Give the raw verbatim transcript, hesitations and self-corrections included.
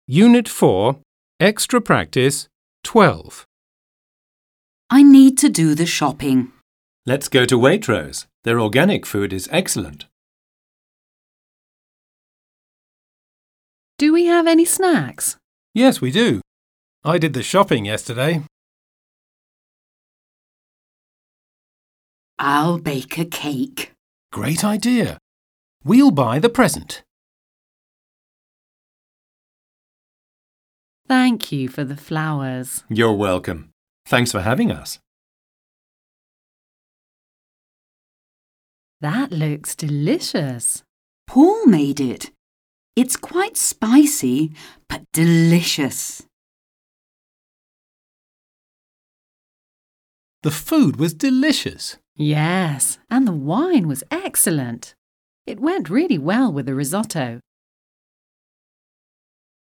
Unit four, Extra Practice twelve. I need to do the shopping. Let's go to Waitrose. Their organic food is excellent. Do we have any snacks? Yes, we do. I did the shopping yesterday. I'll bake a cake. Great idea. We'll buy the present. Thank you for the flowers. You're welcome. Thanks for having us. That looks delicious. Paul made it. It's quite spicy, but delicious. The food was delicious. Yes, and the wine was excellent. It went really well with the risotto.